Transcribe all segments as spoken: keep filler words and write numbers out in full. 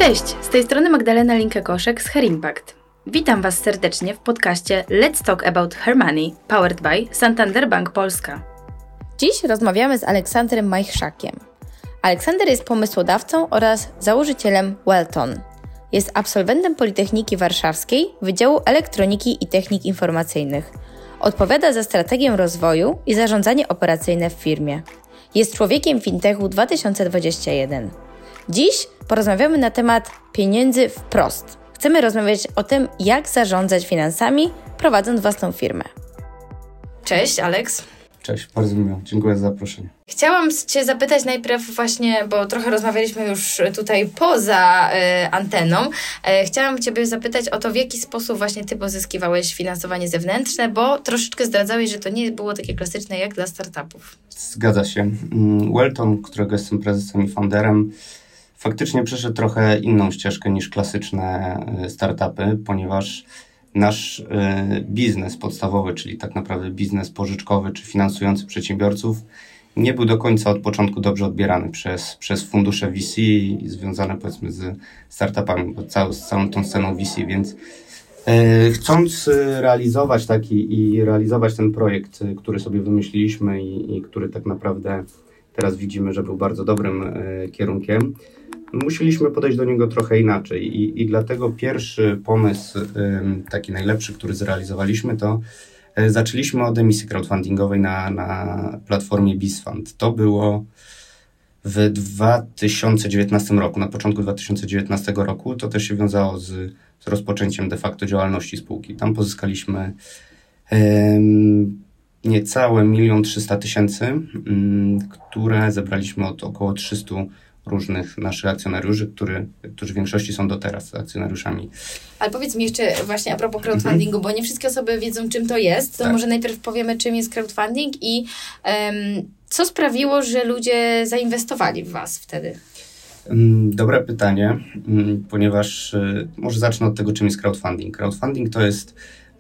Cześć, z tej strony Magdalena Linke-Koszek z Her Impact. Witam Was serdecznie w podcaście Let's Talk About Her Money, powered by Santander Bank Polska. Dziś rozmawiamy z Aleksandrem Majchrzakiem. Aleksander jest pomysłodawcą oraz założycielem Welton. Jest absolwentem Politechniki Warszawskiej Wydziału Elektroniki i Technik Informacyjnych. Odpowiada za strategię rozwoju i zarządzanie operacyjne w firmie. Jest człowiekiem fintechu dwa tysiące dwudziestego pierwszego. Dziś porozmawiamy na temat pieniędzy wprost. Chcemy rozmawiać o tym, jak zarządzać finansami, prowadząc własną firmę. Cześć, Aleks. Cześć, bardzo miło. Dziękuję za zaproszenie. Chciałam Cię zapytać najpierw właśnie, bo trochę rozmawialiśmy już tutaj poza y, anteną. Y, chciałam Ciebie zapytać o to, w jaki sposób właśnie Ty pozyskiwałeś finansowanie zewnętrzne, bo troszeczkę zdradzałeś, że to nie było takie klasyczne jak dla startupów. Zgadza się. Welton, którego jestem prezesem i founderem, faktycznie przeszedł trochę inną ścieżkę niż klasyczne startupy, ponieważ nasz biznes podstawowy, czyli tak naprawdę biznes pożyczkowy czy finansujący przedsiębiorców, nie był do końca od początku dobrze odbierany przez, przez fundusze V C związane powiedzmy z startupami, bo cał, z całą tą sceną V C, więc e, chcąc realizować taki i realizować ten projekt, który sobie wymyśliliśmy i, i który tak naprawdę teraz widzimy, że był bardzo dobrym e, kierunkiem, musieliśmy podejść do niego trochę inaczej i, i dlatego pierwszy pomysł, taki najlepszy, który zrealizowaliśmy, to zaczęliśmy od emisji crowdfundingowej na, na platformie BizFund. To było w dwa tysiące dziewiętnastym roku, na początku dwa tysiące dziewiętnastego roku. To też się wiązało z, z rozpoczęciem de facto działalności spółki. Tam pozyskaliśmy um, niecałe milion trzysta tysięcy, um, które zebraliśmy od około trzystu różnych naszych akcjonariuszy, który, którzy w większości są do teraz akcjonariuszami. Ale powiedz mi jeszcze właśnie a propos crowdfundingu, mm-hmm. bo nie wszystkie osoby wiedzą, czym to jest. To tak. Może najpierw powiemy, czym jest crowdfunding i um, co sprawiło, że ludzie zainwestowali w Was wtedy? Dobre pytanie, ponieważ może zacznę od tego, czym jest crowdfunding. Crowdfunding to jest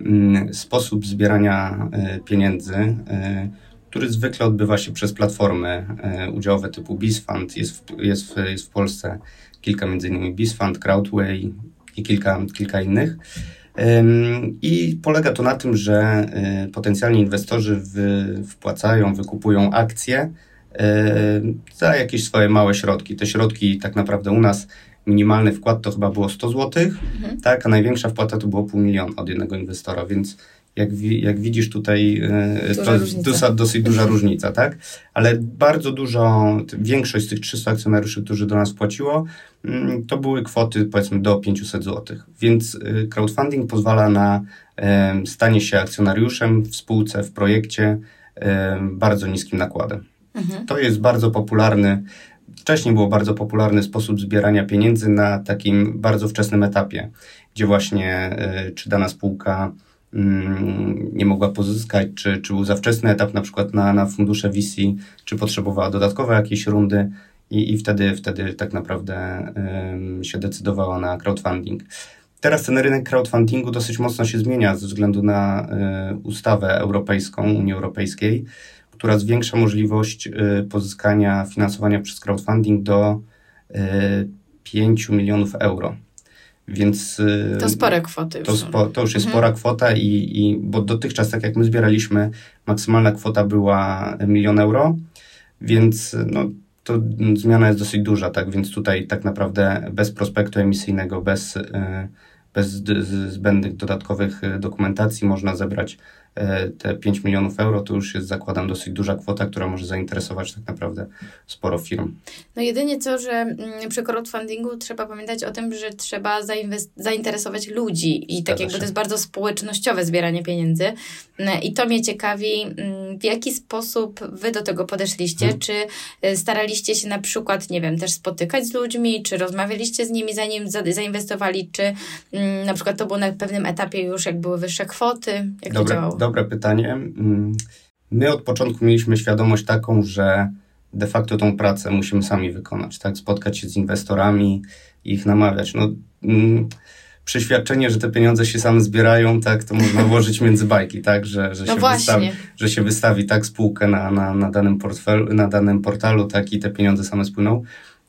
sposób zbierania pieniędzy, który zwykle odbywa się przez platformy e, udziałowe typu BizFund. Jest w, jest, w, jest w Polsce kilka, między innymi BizFund, Crowdway i kilka, kilka innych. E, I polega to na tym, że e, potencjalni inwestorzy wy, wpłacają, wykupują akcje e, za jakieś swoje małe środki. Te środki tak naprawdę u nas minimalny wkład to chyba było sto złotych, mhm. tak, a największa wpłata to było pół miliona od jednego inwestora, więc Jak, wi- jak widzisz tutaj, to jest dosyć, dosyć duża różnica, tak? Ale bardzo dużo, większość z tych trzystu akcjonariuszy, którzy do nas płaciło, to były kwoty powiedzmy do pięćset złotych. Więc crowdfunding pozwala na e, stanie się akcjonariuszem w spółce, w projekcie e, bardzo niskim nakładem. Mhm. To jest bardzo popularny, wcześniej było bardzo popularny sposób zbierania pieniędzy na takim bardzo wczesnym etapie, gdzie właśnie e, czy dana spółka nie mogła pozyskać, czy, czy był za wczesny etap na przykład na, na fundusze V C, czy potrzebowała dodatkowe jakieś rundy i, i wtedy, wtedy tak naprawdę um, się decydowała na crowdfunding. Teraz ten rynek crowdfundingu dosyć mocno się zmienia ze względu na y, ustawę europejską, Unii Europejskiej, która zwiększa możliwość y, pozyskania finansowania przez crowdfunding do y, pięć milionów euro. Więc to spore kwoty już to, spo, to już jest mhm. spora kwota i, i bo dotychczas, tak jak my zbieraliśmy, maksymalna kwota była milion euro, więc no, to zmiana jest dosyć duża, tak, więc tutaj tak naprawdę bez prospektu emisyjnego, bez, bez zbędnych dodatkowych dokumentacji można zebrać te pięć milionów euro, to już jest, zakładam, dosyć duża kwota, która może zainteresować tak naprawdę sporo firm. No jedynie co, że przy crowdfundingu trzeba pamiętać o tym, że trzeba zainwest- zainteresować ludzi i tak jakby to jest bardzo społecznościowe zbieranie pieniędzy i to mnie ciekawi, w jaki sposób wy do tego podeszliście, hmm. czy staraliście się na przykład, nie wiem, też spotykać z ludźmi, czy rozmawialiście z nimi zanim za- zainwestowali, czy na przykład to było na pewnym etapie już jak były wyższe kwoty, jak Dobre. to działało? Dobre pytanie. My od początku mieliśmy świadomość taką, że de facto tą pracę musimy sami wykonać, tak? Spotkać się z inwestorami i ich namawiać. No, mm, przeświadczenie, że te pieniądze się same zbierają, tak, to można włożyć między bajki, tak? Że, że, no się, wystawi, że się wystawi tak spółkę na, na, na, danym portfelu, na danym portalu, tak, i te pieniądze same spłyną.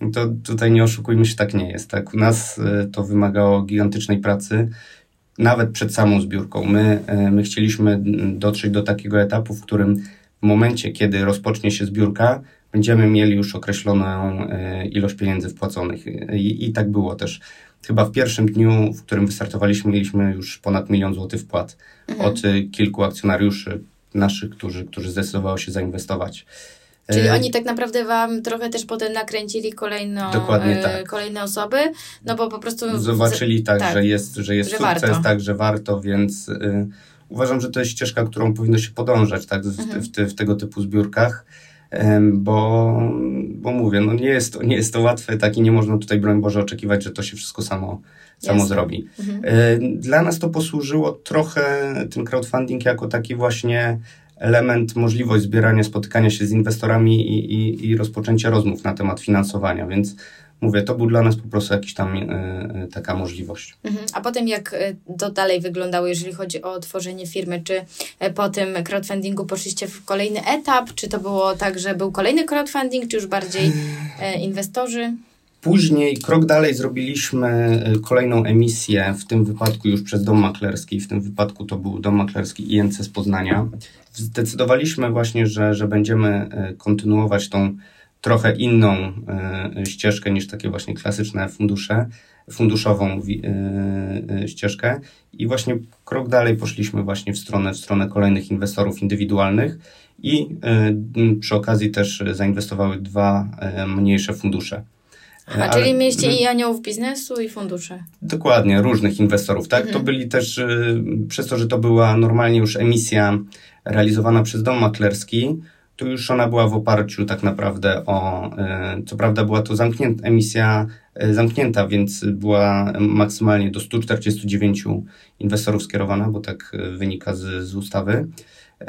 To tutaj nie oszukujmy się, tak nie jest. Tak? U nas to wymagało gigantycznej pracy, nawet przed samą zbiórką. My, my chcieliśmy dotrzeć do takiego etapu, w którym w momencie, kiedy rozpocznie się zbiórka, będziemy mieli już określoną ilość pieniędzy wpłaconych. I, i tak było też. Chyba w pierwszym dniu, w którym wystartowaliśmy, mieliśmy już ponad milion złotych wpłat mhm. od kilku akcjonariuszy naszych, którzy, którzy zdecydowało się zainwestować. Czyli oni tak naprawdę wam trochę też potem nakręcili kolejno, Dokładnie tak. kolejne osoby, no bo po prostu... Zobaczyli tak, tak że jest, że jest że sukces, warto. tak, że warto, więc y, uważam, że to jest ścieżka, którą powinno się podążać tak, w, mhm. w, w, w tego typu zbiórkach, y, bo, bo mówię, no nie jest, to, nie jest to łatwe, tak i nie można tutaj, broń Boże, oczekiwać, że to się wszystko samo, samo zrobi. Mhm. Y, dla nas to posłużyło trochę, ten crowdfunding jako taki właśnie element, możliwość zbierania, spotykania się z inwestorami i, i, i rozpoczęcia rozmów na temat finansowania, więc mówię, to był dla nas po prostu jakiś tam y, taka możliwość. Mhm. A potem jak to dalej wyglądało, jeżeli chodzi o tworzenie firmy? Czy po tym crowdfundingu poszliście w kolejny etap? Czy to było tak, że był kolejny crowdfunding, czy już bardziej y, inwestorzy? Później krok dalej zrobiliśmy kolejną emisję, w tym wypadku już przez Dom Maklerski, w tym wypadku to był Dom Maklerski I N C z Poznania. Zdecydowaliśmy właśnie, że, że będziemy kontynuować tą trochę inną y, ścieżkę niż takie właśnie klasyczne fundusze, funduszową y, y, ścieżkę i właśnie krok dalej poszliśmy właśnie w stronę, w stronę kolejnych inwestorów indywidualnych i y, przy okazji też zainwestowały dwa y, mniejsze fundusze. A, ale, czyli mieliście i aniołów biznesu, i fundusze. Dokładnie, różnych inwestorów, tak? Mhm. To byli też, y, przez to, że to była normalnie już emisja realizowana przez Dom Maklerski, to już ona była w oparciu tak naprawdę o, y, co prawda była to zamknięta, emisja y, zamknięta, więc była maksymalnie do stu czterdziestu dziewięciu inwestorów skierowana, bo tak y, wynika z, z ustawy. Y,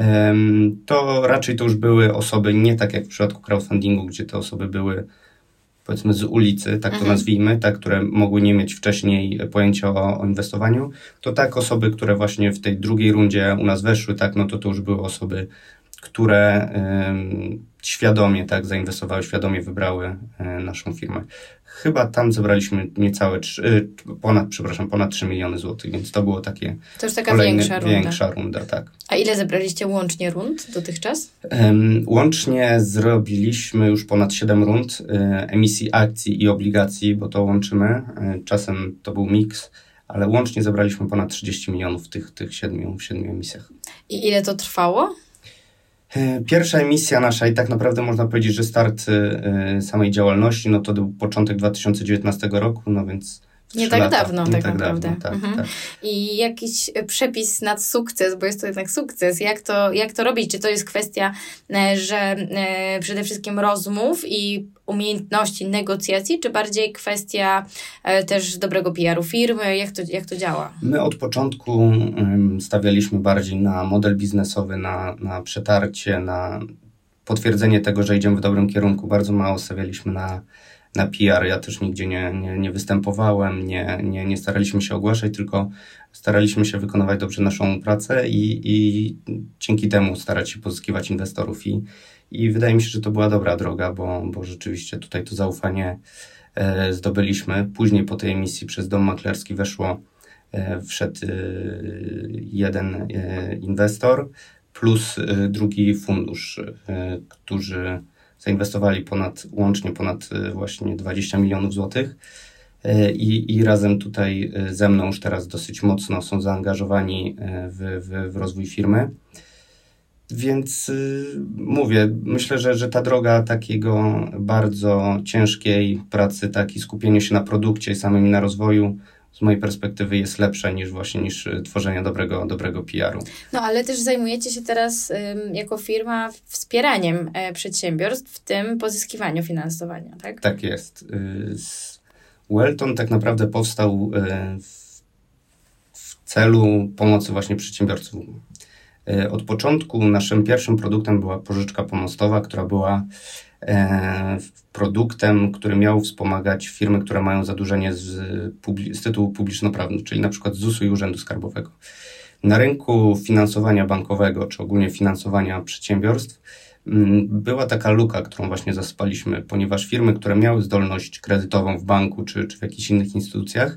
to raczej to już były osoby, nie tak jak w przypadku crowdfundingu, gdzie te osoby były powiedzmy z ulicy, tak to mhm. nazwijmy, tak, które mogły nie mieć wcześniej pojęcia o, o inwestowaniu, to tak osoby, które właśnie w tej drugiej rundzie u nas weszły, tak, no to to już były osoby, które ym, świadomie, tak, zainwestowały, świadomie wybrały y, naszą firmę. Chyba tam zebraliśmy niecałe, trzy, ponad, przepraszam, ponad trzy miliony złotych, więc to było takie to już taka kolejne, większa runda. Większa runda, tak. A ile zebraliście łącznie rund dotychczas? Um, łącznie zrobiliśmy już ponad siedem rund y, emisji akcji i obligacji, bo to łączymy. Y, czasem to był miks, ale łącznie zebraliśmy ponad trzydzieści milionów w tych, tych siedmiu, w siedmiu emisjach. I ile to trwało? Pierwsza emisja nasza i tak naprawdę można powiedzieć, że start y, samej działalności, no to był początek dwa tysiące dziewiętnastego roku, no więc nie tak lata, dawno, nie tak, tak naprawdę. Dawno, tak, mhm. tak. I jakiś przepis na sukces, bo jest to jednak sukces, jak to, jak to robić? Czy to jest kwestia, że przede wszystkim rozmów i umiejętności negocjacji, czy bardziej kwestia też dobrego P R u firmy? Jak to, jak to działa? My od początku stawialiśmy bardziej na model biznesowy, na, na przetarcie, na potwierdzenie tego, że idziemy w dobrym kierunku. Bardzo mało stawialiśmy na na P R. Ja też nigdzie nie, nie, nie występowałem, nie, nie, nie staraliśmy się ogłaszać, tylko staraliśmy się wykonywać dobrze naszą pracę i, i dzięki temu starać się pozyskiwać inwestorów. I, i wydaje mi się, że to była dobra droga, bo, bo rzeczywiście tutaj to zaufanie e, zdobyliśmy. Później po tej emisji przez Dom Maklerski weszło, e, wszedł e, jeden e, inwestor plus e, drugi fundusz, e, którzy zainwestowali ponad, łącznie ponad właśnie dwadzieścia milionów złotych i, i razem tutaj ze mną już teraz dosyć mocno są zaangażowani w, w, w rozwój firmy. Więc mówię, myślę, że, że ta droga takiego bardzo ciężkiej pracy, taki skupienie się na produkcie i samym na rozwoju z mojej perspektywy jest lepsze niż właśnie niż tworzenie dobrego, dobrego P R u. No ale też zajmujecie się teraz ym, jako firma wspieraniem e, przedsiębiorstw, w tym pozyskiwaniu finansowania, tak? Tak jest. Wellton tak naprawdę powstał y, w, w celu pomocy właśnie przedsiębiorcom. Y, od początku naszym pierwszym produktem była pożyczka pomostowa, która była produktem, który miał wspomagać firmy, które mają zadłużenie z, publi- z tytułu publiczno-prawnego, czyli na przykład z Z U S u i Urzędu Skarbowego. Na rynku finansowania bankowego, czy ogólnie finansowania przedsiębiorstw, była taka luka, którą właśnie zaspaliśmy, ponieważ firmy, które miały zdolność kredytową w banku czy, czy w jakichś innych instytucjach,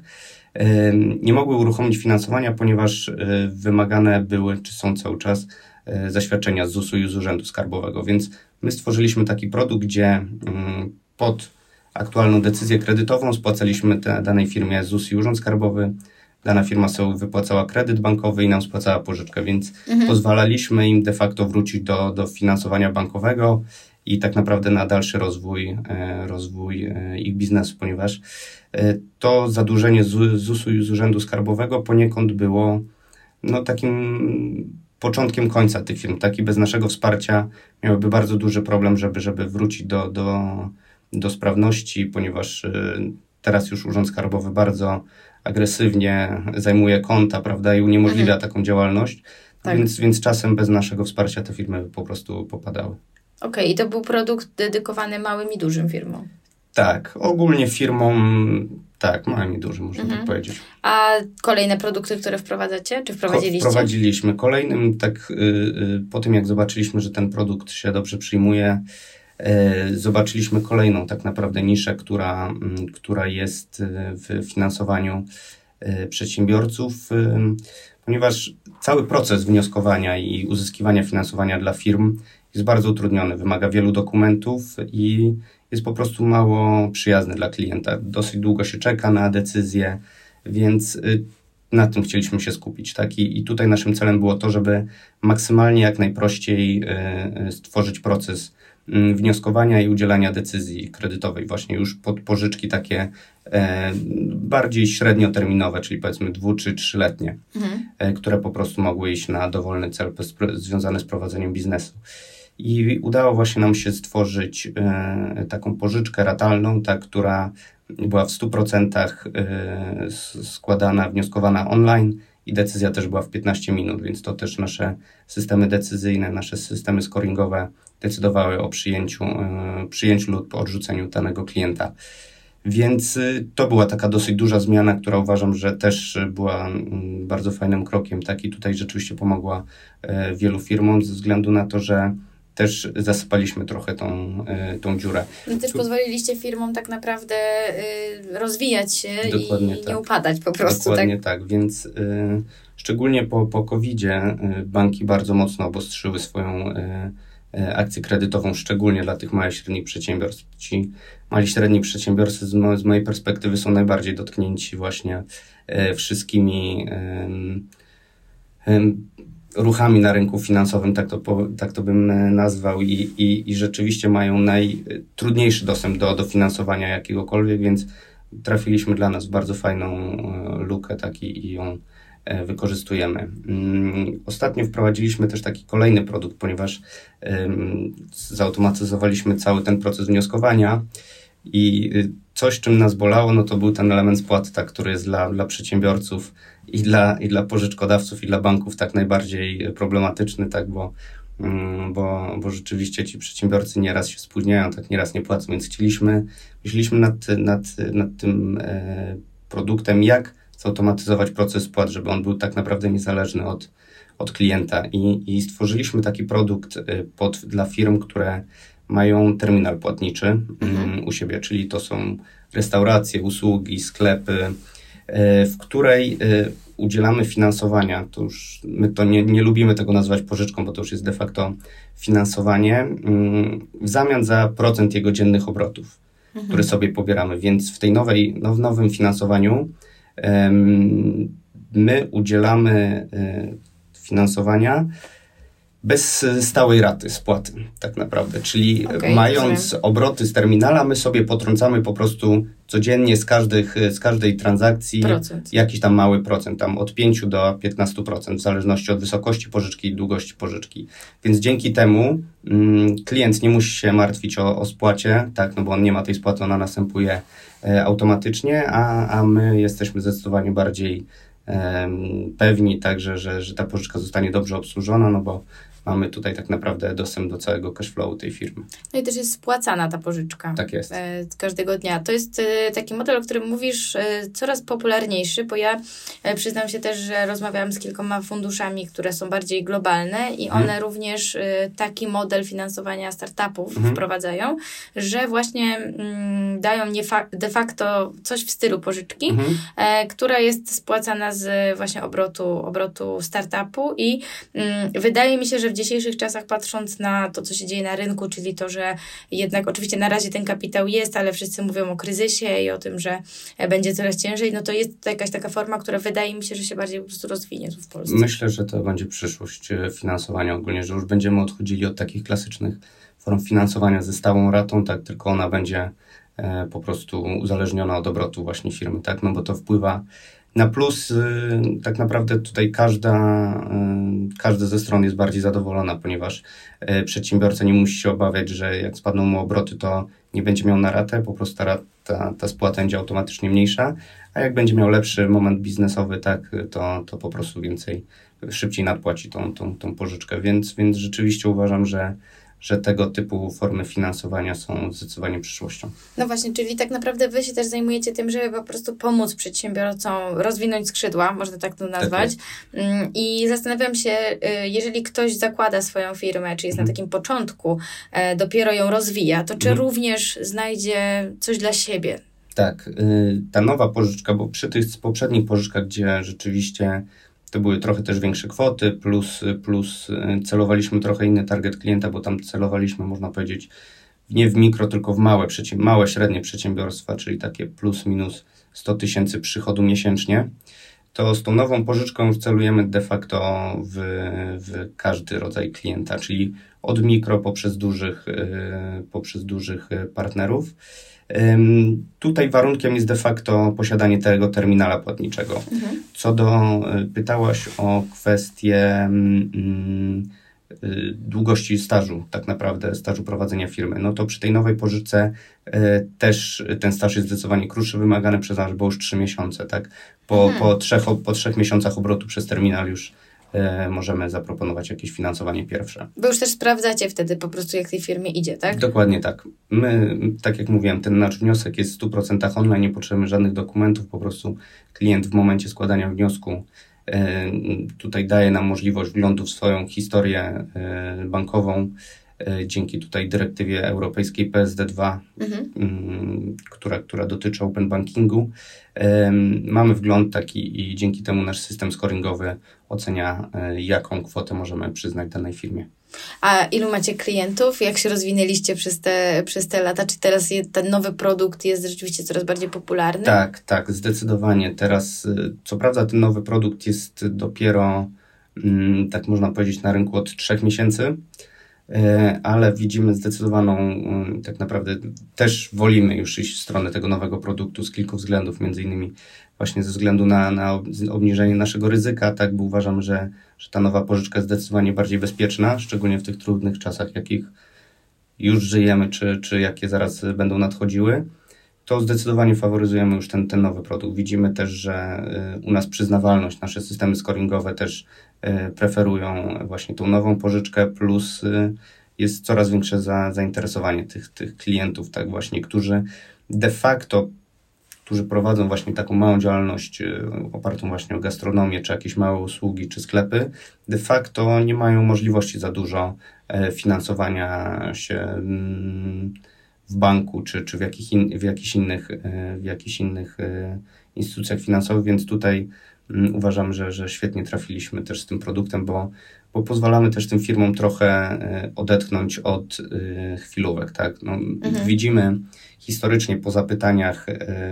nie mogły uruchomić finansowania, ponieważ wymagane były, czy są cały czas, zaświadczenia z Z U S-u i z Urzędu Skarbowego. Więc my stworzyliśmy taki produkt, gdzie pod aktualną decyzję kredytową spłacaliśmy te, danej firmie Z U S i Urząd Skarbowy. Dana firma sobie wypłacała kredyt bankowy i nam spłacała pożyczkę, więc mhm. pozwalaliśmy im de facto wrócić do, do finansowania bankowego i tak naprawdę na dalszy rozwój, rozwój ich biznesu, ponieważ to zadłużenie z Z U S-u i z Urzędu Skarbowego poniekąd było no, takim początkiem końca tych firm. Taki bez naszego wsparcia miałyby bardzo duży problem, żeby, żeby wrócić do, do, do sprawności, ponieważ teraz już Urząd Skarbowy bardzo agresywnie zajmuje konta, prawda, i uniemożliwia mhm. taką działalność, tak. więc, więc czasem bez naszego wsparcia te firmy po prostu popadały. Okej, okay, i to był produkt dedykowany małym i dużym firmom? Tak, ogólnie firmom, tak, małym i dużym, można mhm. tak powiedzieć. A kolejne produkty, które wprowadzacie, czy wprowadziliście? Ko- wprowadziliśmy. Kolejnym, tak yy, po tym jak zobaczyliśmy, że ten produkt się dobrze przyjmuje, yy, zobaczyliśmy kolejną tak naprawdę niszę, która, yy, która jest w finansowaniu yy, przedsiębiorców, yy, ponieważ cały proces wnioskowania i uzyskiwania finansowania dla firm jest bardzo utrudniony, wymaga wielu dokumentów i jest po prostu mało przyjazny dla klienta. Dosyć długo się czeka na decyzję, więc na tym chcieliśmy się skupić. Tak? I, i tutaj naszym celem było to, żeby maksymalnie jak najprościej stworzyć proces wnioskowania i udzielania decyzji kredytowej, właśnie już pod pożyczki takie e, bardziej średnioterminowe, czyli powiedzmy dwu czy trzyletnie, mhm. e, które po prostu mogły iść na dowolny cel związany z prowadzeniem biznesu. I udało właśnie nam się stworzyć e, taką pożyczkę ratalną, ta, która była w stu procentach e, składana, wnioskowana online i decyzja też była w piętnaście minut, więc to też nasze systemy decyzyjne, nasze systemy scoringowe decydowały o przyjęciu, e, przyjęciu lub odrzuceniu danego klienta. Więc to była taka dosyć duża zmiana, która uważam, że też była bardzo fajnym krokiem. Tak? I tutaj rzeczywiście pomogła e, wielu firmom ze względu na to, że też zasypaliśmy trochę tą, y, tą dziurę. No też pozwoliliście firmom tak naprawdę y, rozwijać się Dokładnie i tak. nie upadać po prostu. Dokładnie tak, tak. Więc y, szczególnie po, po kowidzie y, banki bardzo mocno obostrzyły swoją y, y, akcję kredytową, szczególnie dla tych małych i średnich przedsiębiorstw. Ci mali i średni przedsiębiorcy z, mo- z mojej perspektywy są najbardziej dotknięci właśnie y, wszystkimi y, y, ruchami na rynku finansowym, tak to, po, tak to bym nazwał i, i, i rzeczywiście mają najtrudniejszy dostęp do, do finansowania jakiegokolwiek, więc trafiliśmy dla nas w bardzo fajną lukę tak, i, i ją wykorzystujemy. Ostatnio wprowadziliśmy też taki kolejny produkt, ponieważ um, zautomatyzowaliśmy cały ten proces wnioskowania i coś, czym nas bolało, no to był ten element spłaty, tak, który jest dla, dla przedsiębiorców i dla, i dla pożyczkodawców, i dla banków tak najbardziej problematyczny, tak, bo, bo, bo rzeczywiście ci przedsiębiorcy nieraz się spóźniają, tak nieraz nie płacą, więc chcieliśmy, myśleliśmy nad, nad, nad tym e, produktem, jak zautomatyzować proces spłat, żeby on był tak naprawdę niezależny od, od klienta i, i stworzyliśmy taki produkt pod, dla firm, które mają terminal płatniczy mhm. u siebie, czyli to są restauracje, usługi, sklepy, w której udzielamy finansowania. To już my to nie, nie lubimy tego nazywać pożyczką, bo to już jest de facto finansowanie w zamian za procent jego dziennych obrotów, mhm. które sobie pobieramy. Więc w tej nowej, no w nowym finansowaniu um, my udzielamy um, finansowania bez stałej raty spłaty, tak naprawdę. Czyli okay, mając rozumiem. obroty z terminala, my sobie potrącamy po prostu codziennie z, każdych, z każdej transakcji procent. jakiś tam mały procent, tam od pięć do piętnastu procent, w zależności od wysokości pożyczki i długości pożyczki. Więc dzięki temu mm, klient nie musi się martwić o, o spłacie, tak, no bo on nie ma tej spłaty, ona następuje e, automatycznie, a, a my jesteśmy zdecydowanie bardziej pewni także, że, że ta pożyczka zostanie dobrze obsłużona, no bo mamy tutaj tak naprawdę dostęp do całego cashflowu tej firmy. No i też jest spłacana ta pożyczka. Tak jest. E, każdego dnia. To jest e, taki model, o którym mówisz, e, coraz popularniejszy, bo ja e, przyznam się też, że rozmawiałam z kilkoma funduszami, które są bardziej globalne i one mhm. również e, taki model finansowania startupów mhm. wprowadzają, że właśnie mm, dają nie fa- de facto coś w stylu pożyczki, mhm. e, która jest spłacana z właśnie obrotu, obrotu startupu i mm, wydaje mi się, że w dzisiejszych czasach, patrząc na to, co się dzieje na rynku, czyli to, że jednak oczywiście na razie ten kapitał jest, ale wszyscy mówią o kryzysie i o tym, że będzie coraz ciężej, no to jest to jakaś taka forma, która wydaje mi się, że się bardziej po prostu rozwinie tu w Polsce. Myślę, że to będzie przyszłość finansowania ogólnie, że już będziemy odchodzili od takich klasycznych form finansowania ze stałą ratą, tak, tylko ona będzie e, po prostu uzależniona od obrotu właśnie firmy, tak, no bo to wpływa na plus. Y, tak naprawdę tutaj każda, y, każda ze stron jest bardziej zadowolona, ponieważ y, przedsiębiorca nie musi się obawiać, że jak spadną mu obroty, to nie będzie miał na ratę, po prostu ta, rata, ta spłata będzie automatycznie mniejsza, a jak będzie miał lepszy moment biznesowy, tak, to, to po prostu więcej, szybciej nadpłaci tą, tą, tą pożyczkę, więc, więc rzeczywiście uważam, że że tego typu formy finansowania są zdecydowanie przyszłością. No właśnie, czyli tak naprawdę wy się też zajmujecie tym, żeby po prostu pomóc przedsiębiorcom rozwinąć skrzydła, można tak to nazwać. Tak I zastanawiam się, jeżeli ktoś zakłada swoją firmę, czy jest mhm. na takim początku, dopiero ją rozwija, to czy mhm. również znajdzie coś dla siebie? Tak, ta nowa pożyczka, bo przy tych poprzednich pożyczkach, gdzie rzeczywiście to były trochę też większe kwoty, plus, plus celowaliśmy trochę inny target klienta, bo tam celowaliśmy, można powiedzieć, nie w mikro, tylko w małe, małe średnie przedsiębiorstwa, czyli takie plus minus sto tysięcy przychodu miesięcznie. To z tą nową pożyczką już celujemy de facto w, w każdy rodzaj klienta, czyli od mikro poprzez dużych, poprzez dużych partnerów. Tutaj warunkiem jest de facto posiadanie tego terminala płatniczego. Mhm. Co do, pytałaś o kwestię mm, długości stażu, tak naprawdę stażu prowadzenia firmy, no to przy tej nowej pożyczce y, też ten staż jest zdecydowanie krótszy, wymagany przez nas, bo już trzy miesiące, tak? Po, mhm. po, trzech, po trzech miesiącach obrotu przez terminal już y, możemy zaproponować jakieś finansowanie pierwsze. Bo już też sprawdzacie wtedy po prostu, jak tej firmie idzie, tak? Dokładnie tak. My, tak jak mówiłem, ten nasz wniosek jest w stu procentach online, nie potrzebujemy żadnych dokumentów, po prostu klient w momencie składania wniosku tutaj daje nam możliwość wglądu w swoją historię bankową dzięki tutaj dyrektywie europejskiej P S D dwa, mhm. która, która dotyczy open bankingu. Mamy wgląd taki i dzięki temu nasz system scoringowy ocenia, jaką kwotę możemy przyznać danej firmie. A ilu macie klientów? Jak się rozwinęliście przez te, przez te lata? Czy teraz je, ten nowy produkt jest rzeczywiście coraz bardziej popularny? Tak, tak, zdecydowanie. Teraz, co prawda ten nowy produkt jest dopiero, tak można powiedzieć, na rynku od trzech miesięcy, ale widzimy zdecydowaną, tak naprawdę też wolimy już iść w stronę tego nowego produktu z kilku względów, między innymi właśnie ze względu na, na obniżenie naszego ryzyka, tak, bo uważam, że, że ta nowa pożyczka jest zdecydowanie bardziej bezpieczna, szczególnie w tych trudnych czasach, jakich już żyjemy, czy, czy jakie zaraz będą nadchodziły, to zdecydowanie faworyzujemy już ten, ten nowy produkt. Widzimy też, że u nas przyznawalność, nasze systemy scoringowe też preferują właśnie tą nową pożyczkę, plus jest coraz większe za, zainteresowanie tych, tych klientów, tak właśnie, którzy de facto, którzy prowadzą właśnie taką małą działalność opartą właśnie o gastronomię, czy jakieś małe usługi, czy sklepy, de facto nie mają możliwości za dużo finansowania się w banku, czy, czy w, jakich in, w, jakichś innych, w jakichś innych instytucjach finansowych, więc tutaj uważam, że, że świetnie trafiliśmy też z tym produktem, bo, bo pozwalamy też tym firmom trochę odetchnąć od chwilówek, tak? No, mhm. Widzimy historycznie po zapytaniach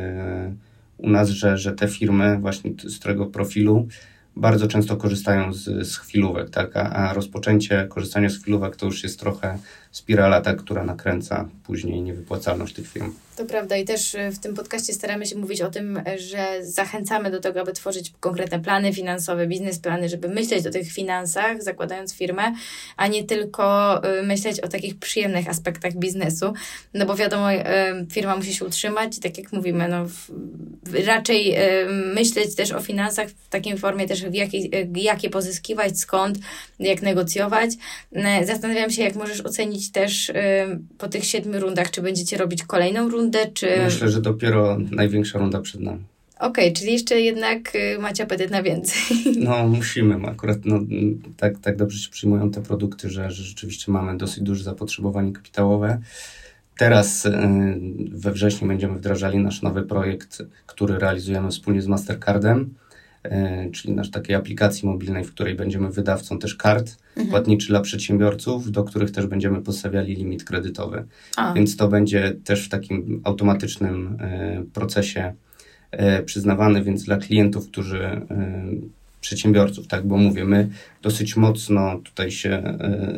u nas, że, że te firmy właśnie z którego profilu bardzo często korzystają z, z chwilówek, tak? A, a rozpoczęcie korzystania z chwilówek to już jest trochę spirala, ta, która nakręca później niewypłacalność tych firm. To prawda i też w tym podcaście staramy się mówić o tym, że zachęcamy do tego, aby tworzyć konkretne plany finansowe, biznesplany, żeby myśleć o tych finansach, zakładając firmę, a nie tylko myśleć o takich przyjemnych aspektach biznesu, no bo wiadomo, firma musi się utrzymać i tak jak mówimy, no raczej myśleć też o finansach w takiej formie też, w jakiej, jak je pozyskiwać, skąd, jak negocjować. Zastanawiam się, jak możesz ocenić też po tych siedmiu rundach, czy będziecie robić kolejną rundę, czy... Myślę, że dopiero największa runda przed nami. Okej, okay, czyli jeszcze jednak macie apetyt na więcej. No musimy, akurat no, tak, tak dobrze się przyjmują te produkty, że, że rzeczywiście mamy dosyć duże zapotrzebowanie kapitałowe. Teraz we wrześniu będziemy wdrażali nasz nowy projekt, który realizujemy wspólnie z Mastercardem, czyli nasz takiej aplikacji mobilnej, w której będziemy wydawcą też kart mhm. płatniczych dla przedsiębiorców, do których też będziemy postawiali limit kredytowy. A. Więc to będzie też w takim automatycznym procesie przyznawany, więc dla klientów, którzy przedsiębiorców, tak, bo mówię, my dosyć mocno tutaj się,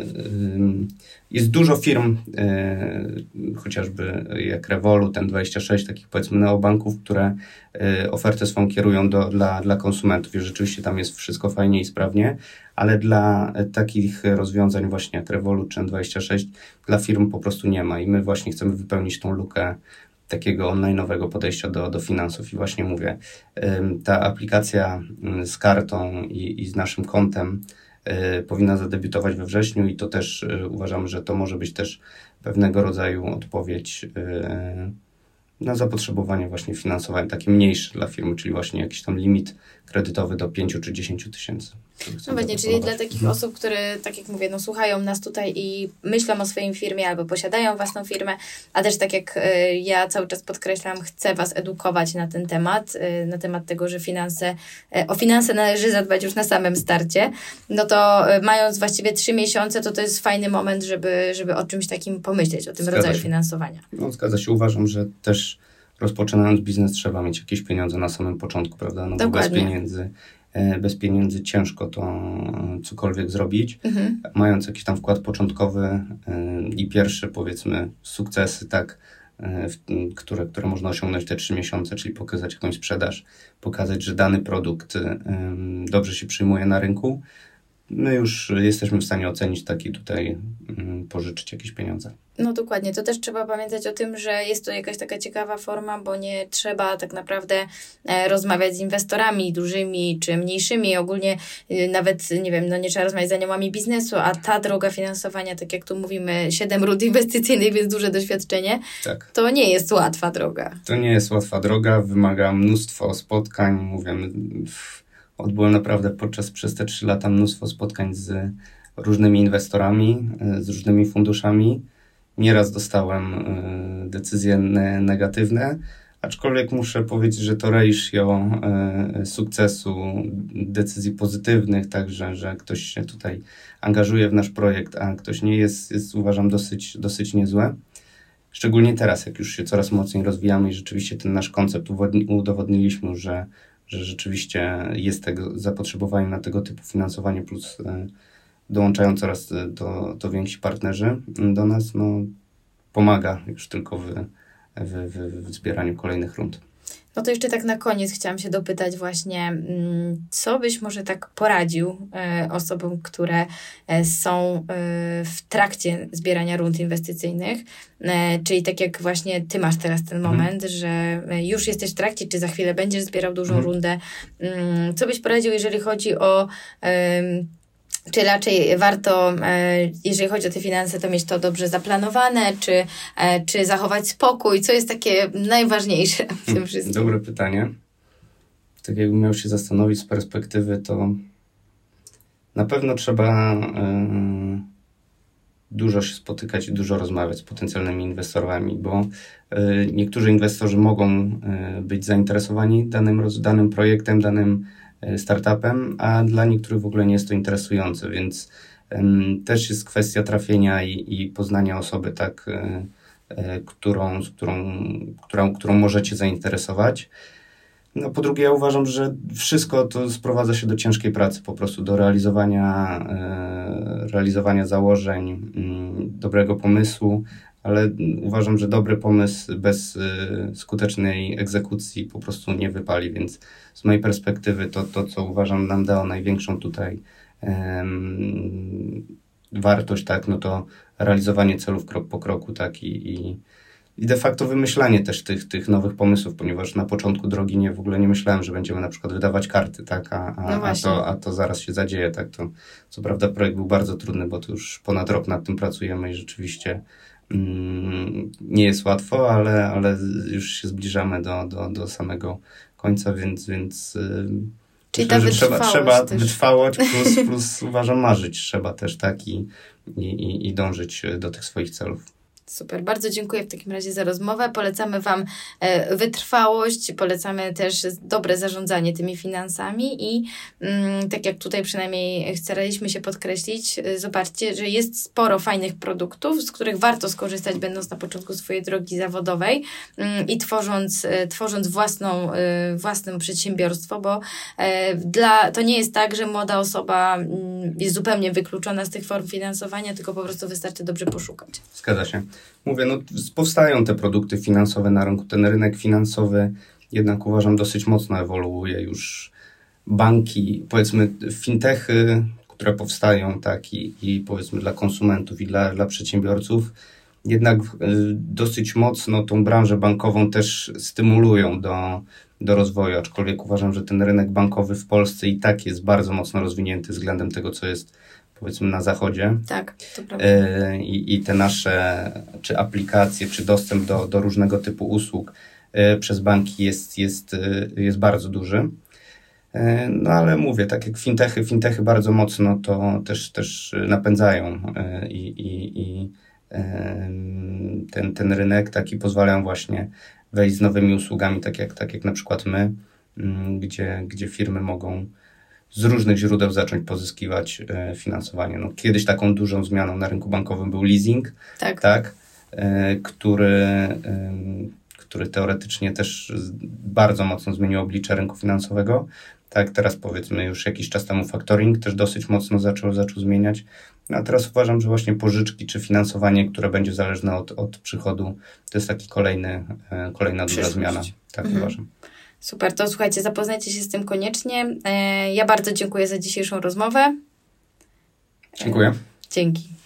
jest dużo firm, chociażby jak Revolut, M dwadzieścia sześć, takich powiedzmy neobanków, które ofertę swą kierują do, dla, dla konsumentów i rzeczywiście tam jest wszystko fajnie i sprawnie, ale dla takich rozwiązań właśnie jak Revolut czy M dwadzieścia sześć dla firm po prostu nie ma i my właśnie chcemy wypełnić tą lukę takiego online'owego podejścia do, do finansów i właśnie mówię, ta aplikacja z kartą i, i z naszym kontem powinna zadebiutować we wrześniu i to też uważamy, że to może być też pewnego rodzaju odpowiedź na zapotrzebowanie właśnie finansowe, takie mniejsze dla firmy, czyli właśnie jakiś tam limit kredytowy do pięciu czy dziesięciu tysięcy. No właśnie, czyli dla takich hmm. osób, które, tak jak mówię, no słuchają nas tutaj i myślą o swojej firmie albo posiadają własną firmę, a też tak jak y, ja cały czas podkreślam, chcę Was edukować na ten temat, y, na temat tego, że finanse, y, o finanse należy zadbać już na samym starcie, no to y, mając właściwie trzy miesiące, to to jest fajny moment, żeby, żeby o czymś takim pomyśleć, o tym zgadza rodzaju się. finansowania. No zgadza się, uważam, że też rozpoczynając biznes trzeba mieć jakieś pieniądze na samym początku, prawda? No bo bez pieniędzy, bez pieniędzy ciężko to cokolwiek zrobić. Mhm. Mając jakiś tam wkład początkowy i pierwsze powiedzmy sukcesy, tak, które, które można osiągnąć te trzy miesiące, czyli pokazać jakąś sprzedaż, pokazać, że dany produkt dobrze się przyjmuje na rynku, my już jesteśmy w stanie ocenić taki tutaj, pożyczyć jakieś pieniądze. No dokładnie, to też trzeba pamiętać o tym, że jest to jakaś taka ciekawa forma, bo nie trzeba tak naprawdę e, rozmawiać z inwestorami dużymi czy mniejszymi, ogólnie e, nawet, nie wiem, no nie trzeba rozmawiać z aniołami biznesu, a ta droga finansowania, tak jak tu mówimy, siedem rund inwestycyjnych, więc duże doświadczenie, tak. To nie jest łatwa droga. To nie jest łatwa droga, wymaga mnóstwo spotkań, mówię, odbyłem naprawdę podczas przez te trzy lata mnóstwo spotkań z różnymi inwestorami, z różnymi funduszami. Nieraz dostałem y, decyzje ne- negatywne, aczkolwiek muszę powiedzieć, że to ratio y, sukcesu, decyzji pozytywnych, także, że ktoś się tutaj angażuje w nasz projekt, a ktoś nie jest, jest uważam dosyć, dosyć niezłe. Szczególnie teraz, jak już się coraz mocniej rozwijamy i rzeczywiście ten nasz koncept uwodni- udowodniliśmy, że, że rzeczywiście jest tego zapotrzebowanie na tego typu finansowanie plus y, dołączają coraz to, to więksi partnerzy do nas, no pomaga już tylko w, w, w, w zbieraniu kolejnych rund. No to jeszcze tak na koniec chciałam się dopytać właśnie, co byś może tak poradził e, osobom, które e, są e, w trakcie zbierania rund inwestycyjnych, e, czyli tak jak właśnie ty masz teraz ten moment, mhm. że już jesteś w trakcie, czy za chwilę będziesz zbierał dużą mhm. rundę. Mm, co byś poradził, jeżeli chodzi o e, czy raczej warto, jeżeli chodzi o te finanse, to mieć to dobrze zaplanowane, czy, czy zachować spokój? Co jest takie najważniejsze w tym wszystkim? Dobre pytanie. Tak jakbym miał się zastanowić z perspektywy, to na pewno trzeba y, dużo się spotykać i dużo rozmawiać z potencjalnymi inwestorami, bo y, niektórzy inwestorzy mogą y, być zainteresowani danym, danym projektem, danym startupem, a dla niektórych w ogóle nie jest to interesujące, więc um, też jest kwestia trafienia i, i poznania osoby, tak, e, e, którą, z którą, którą, którą możecie zainteresować. No po drugie, ja uważam, że wszystko to sprowadza się do ciężkiej pracy, po prostu do realizowania, e, realizowania założeń, m, dobrego pomysłu, ale uważam, że dobry pomysł bez skutecznej egzekucji po prostu nie wypali, więc z mojej perspektywy to, to co uważam nam dało największą tutaj um, wartość, tak, no to realizowanie celów krok po kroku, tak, i, i, i de facto wymyślanie też tych, tych nowych pomysłów, ponieważ na początku drogi nie, w ogóle nie myślałem, że będziemy na przykład wydawać karty, tak, a, a, no a, to, a to zaraz się zadzieje, tak, to co prawda projekt był bardzo trudny, bo to już ponad rok nad tym pracujemy i rzeczywiście mm, nie jest łatwo, ale, ale już się zbliżamy do, do, do samego końca, więc, więc yy, czyli myślę, ta że trzeba, trzeba też. wytrwałość plus, plus uważam marzyć trzeba też, tak, i, i, i dążyć do tych swoich celów. Super, bardzo dziękuję w takim razie za rozmowę. Polecamy Wam e, wytrwałość, polecamy też dobre zarządzanie tymi finansami i mm, tak jak tutaj przynajmniej staraliśmy się podkreślić, e, zobaczcie, że jest sporo fajnych produktów, z których warto skorzystać, będąc na początku swojej drogi zawodowej mm, i tworząc, e, tworząc własną, e, własne przedsiębiorstwo, bo e, dla, to nie jest tak, że młoda osoba mm, jest zupełnie wykluczona z tych form finansowania, tylko po prostu wystarczy dobrze poszukać. Zgadza się. Mówię, no powstają te produkty finansowe na rynku. Ten rynek finansowy jednak uważam dosyć mocno ewoluuje. Już banki, powiedzmy fintechy, które powstają, tak, i, i powiedzmy dla konsumentów i dla, dla przedsiębiorców, jednak y, dosyć mocno tą branżę bankową też stymulują do, do rozwoju, aczkolwiek uważam, że ten rynek bankowy w Polsce i tak jest bardzo mocno rozwinięty względem tego, co jest powiedzmy na zachodzie. Tak, to prawda. Y, I te nasze, czy aplikacje, czy dostęp do, do różnego typu usług y, przez banki jest, jest, y, jest bardzo duży. Y, no ale mówię, tak jak fintechy, fintechy bardzo mocno to też, też napędzają y, i, i, i ten, ten rynek, tak, i pozwalają właśnie wejść z nowymi usługami, tak jak, tak jak na przykład my, gdzie, gdzie firmy mogą z różnych źródeł zacząć pozyskiwać e, finansowanie. No, kiedyś taką dużą zmianą na rynku bankowym był leasing, tak, tak e, który, e, który teoretycznie też bardzo mocno zmienił oblicze rynku finansowego. Tak, teraz powiedzmy już jakiś czas temu factoring też dosyć mocno zaczął, zaczął zmieniać. No, a teraz uważam, że właśnie pożyczki czy finansowanie, które będzie zależne od, od przychodu, to jest taki kolejny, e, kolejna duża zmiana. Tak mhm. uważam. Super, to słuchajcie, zapoznajcie się z tym koniecznie. Ja bardzo dziękuję za dzisiejszą rozmowę. Dziękuję. Dzięki.